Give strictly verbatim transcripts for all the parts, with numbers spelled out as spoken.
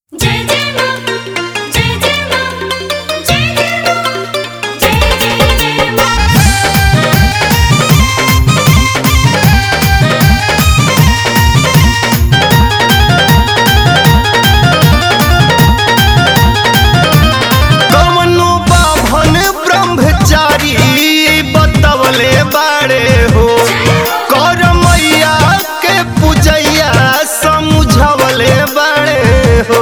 जय जय मां जय जय मां जय जय मां जय जय जय मां। कवनो बाभन ब्रह्मचारी बतवले बाड़े हो, कर मैया के पूजैया समझवले बाड़े हो।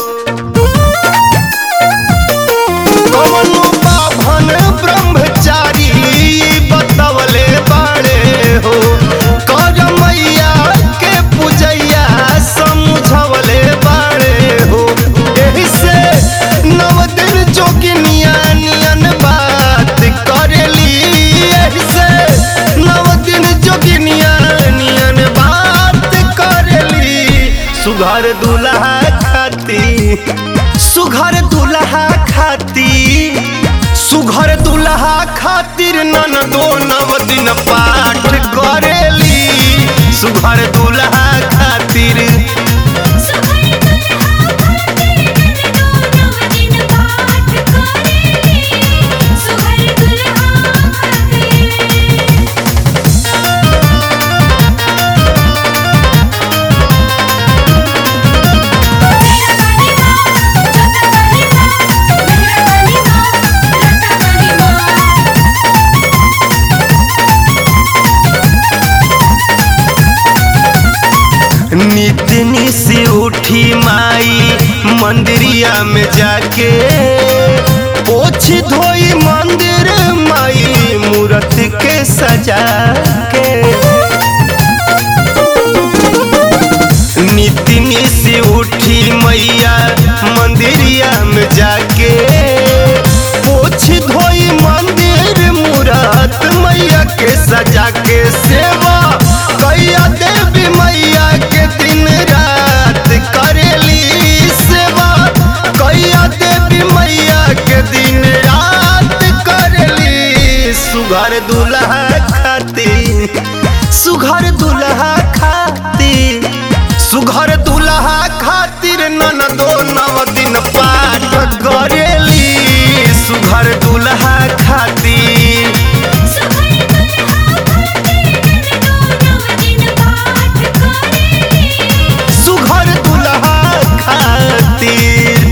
कवनो बाभन ब्रह्मचारी बतवले बाड़े हो, कर मैया के पूजैया समझवले बाड़े हो। एही से नव दिन जोगिनिया नियन बात करेली, एही से नव दिन जोगिनिया नियन बात करेली। सुघर दुल्हा खाती सुघर दुल्हा खाती सुघर दुल्हा खातिर ननदो नव दिन पाठ करेली। सुघर दुल्हा खातिर सुघर दुल्हा खातिर ननदो नव दिन पाठ करेली। सुघर दुल्हा खातिर नितनी से उठी माई मंदिरिया में जाके, पोछ धोई मंदिर माई मूरत के सजा के। नितनी से उठी मैया मंदिरिया में जाके, पोछ धोई मंदिर मूरत मैया के सजा के। सेवा कैया देवी मैया के दिन रात करेली, सेवा कैया देवी मैया के दिन रात करेली। सुघर दुल्हा खाती सुघर दुल्हा खाती सुघर दुल्हा खातिर ननदो नव दिन पाठ करेली। सुघर दुल्हा खातिर सुघर दुल्हा खातिर ननदो नव दिन पाठ करेली। सुघर दुल्हा खातिर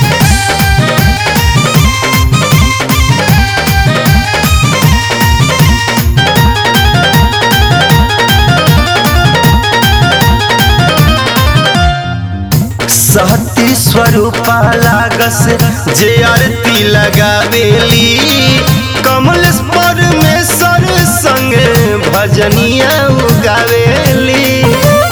सहती स्वरूपा लागस जे आरती लगावेली। कमल परमेश्वर संगे भजनिया गावेली।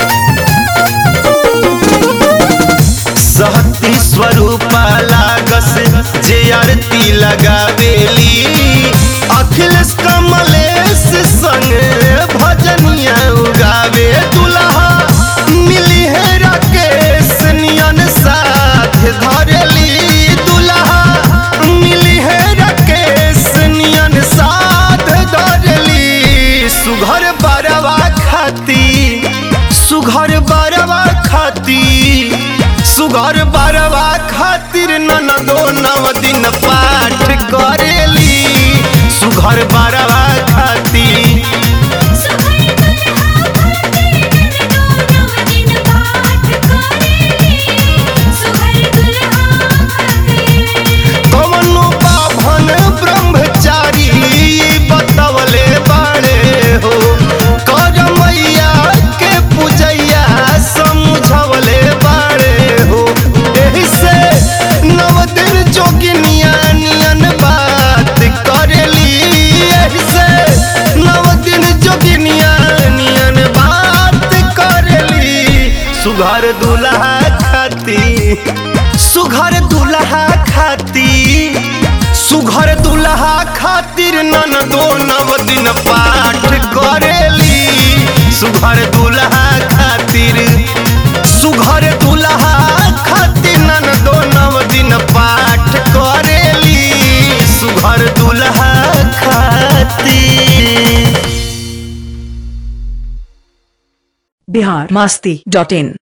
सहती स्वरूपा लागस जे आरती लगावेली। अखिलेश कमलेश संगे भजनिया गावे। दुल्हा मिली है राकेश नियन साथ धरेली। दुल्हा मिली है राकेश नियन साथ धरेली। सुघर बरवा खाती सुघर बरवा खाती सुघर बरवा खातिर ननदो नव दिन पाठ करेली। सुघर बरवा खाती सुघर दुल्हा खातिर ननदो नव दिन पाठ करेली। सुघर दुल्हा खातिर कवनो बाभन ब्रह्मचारी बतवले बाड़े हो, कर मैया के पूजैया समझवले बाड़े हो। एही से नव दिन जोगिनिया नियन बात करेली, एही से नव दिन जोगिनिया नियन बात करेली। सुघर दुल्हा खाती सुघर दुल्हा खाती सुघर दुल्हा खातिर ननदो नव दिन पाठ करेली। सुघर दुल्हा खातिर सुघर दुल्हा खातिर ननदो नव दिन पाठ करेली। सुघर दुल्हा खातिर बिहार मस्ती डॉट इन।